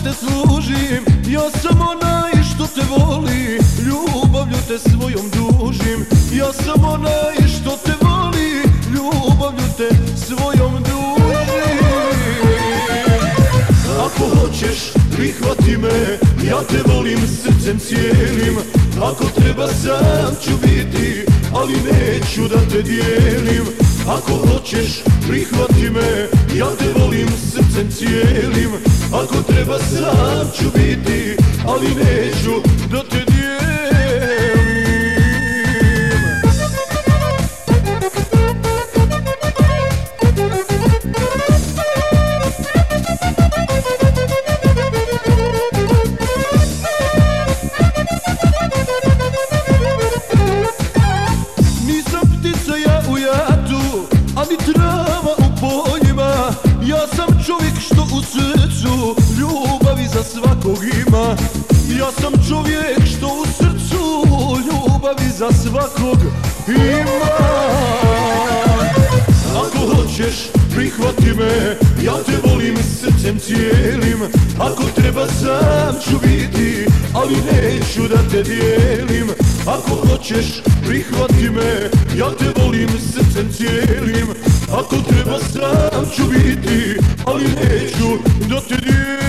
te služim, ja sam onaj što te voli, ljubavlju te svojom dužim. Ja sam onaj što te voli, ljubavlju te svojom dužim. Ako hoćeš, prihvati me, ja te volim srcem cijelim. Ako treba sam ću biti, ali neću da te dijelim. Ako hoćeš, prihvati me, ja te volim srcem cijelim. Ako treba sam ću biti, ali neću da te dijelim. Nisam ptica ja u jatu, ani trava u poljima. Ja sam čovjek što u srcu ljubavi za svakog ima. Ja sam čovjek što u srcu ljubavi za svakog ima. Ako hoćeš, prihvati me, ja te volim srcem cijelim. Ako treba sam ću biti, ali neću da te dijelim. Ako hoćeš, prihvati me, ja te volim srcem cijelim. Ako treba sam ću biti, ali neću da te dijelim.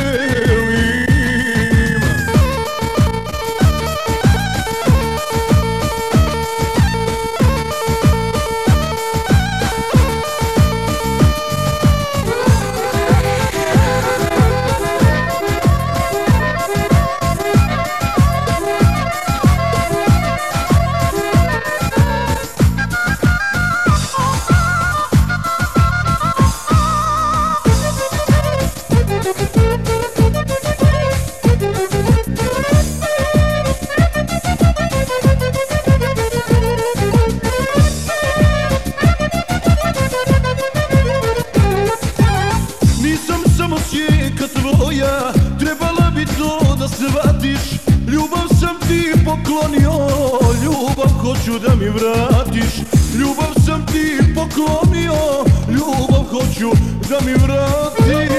Sjeka tvoja, trebala bi to da shvatiš. Ljubav sam ti poklonio, ljubav hoću da mi vratiš. Ljubav sam ti poklonio, ljubav hoću da mi vratiš.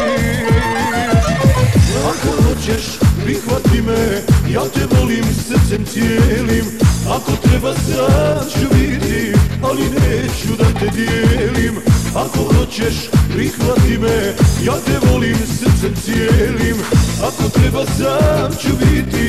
Ako hoćeš, prihvati me, ja te volim srcem cijelim. Ako treba sam ću biti, ali neću da te dijelim. Ako hoćeš, prihvati me, ja te volim srcem cijelim. Ako treba sam ću biti,